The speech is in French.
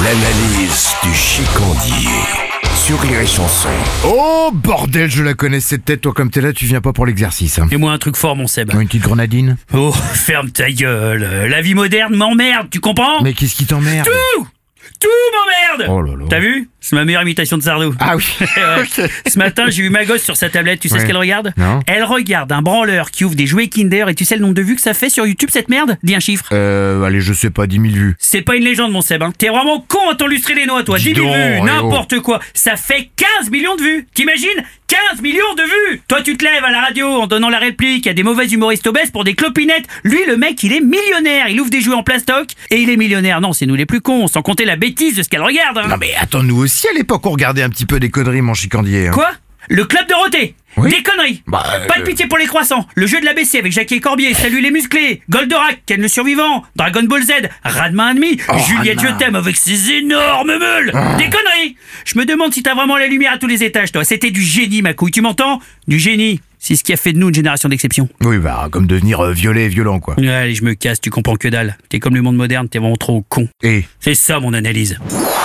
L'analyse du chicandier sur Rire et Chanson. Oh bordel, je la connais cette tête, toi comme t'es là, tu viens pas pour l'exercice. Et moi un truc fort, mon Seb. Une petite grenadine. Oh, ferme ta gueule. La vie moderne m'emmerde, tu comprends? Mais qu'est-ce qui t'emmerde? Tout m'emmerde. Oh là là. T'as vu? C'est ma meilleure imitation de Sardou. Ah oui. Ouais. Ce matin, j'ai vu ma gosse sur sa tablette. Tu sais Ouais. ce qu'elle regarde? Non. Elle regarde un branleur qui ouvre des jouets Kinder. Et tu sais le nombre de vues que ça fait sur YouTube, cette merde? Dis un chiffre. Allez, je sais pas, 10 000 vues. C'est pas une légende, mon Seb. Hein. T'es vraiment con à t'enlustrer les noix, toi. Dis 10 000 donc, vues, oh. n'importe quoi. Ça fait 15 millions de vues. T'imagines? 15 millions de vues. Toi, tu te lèves à la radio en donnant la réplique à des mauvais humoristes obèses pour des clopinettes. Lui, le mec, il est millionnaire. Il ouvre des jouets en plastoc et il est millionnaire. Non, c'est nous les plus cons, sans compter la bêtise de ce qu'elle regarde. Hein. Non mais attends, nous aussi à l'époque on regardait un petit peu des conneries, mon chicandier. Hein. Quoi? Le Club Dorothée? Oui. Des conneries. Pas de pitié pour les croissants. Le jeu de l'ABC avec Jackie et Corbier. Salut les musclés. Goldorak, Ken le survivant. Dragon Ball Z. Rademain ennemi. Juliette Rademain. Je t'aime avec ses énormes meules. Des conneries. Je me demande si t'as vraiment la lumière à tous les étages, toi. C'était du génie, ma couille. Tu m'entends? Du génie. C'est ce qui a fait de nous une génération d'exception. Oui, bah comme devenir violet et violent quoi. Allez, je me casse. Tu comprends que dalle. T'es comme le monde moderne. T'es vraiment trop con. Et C'est ça mon analyse.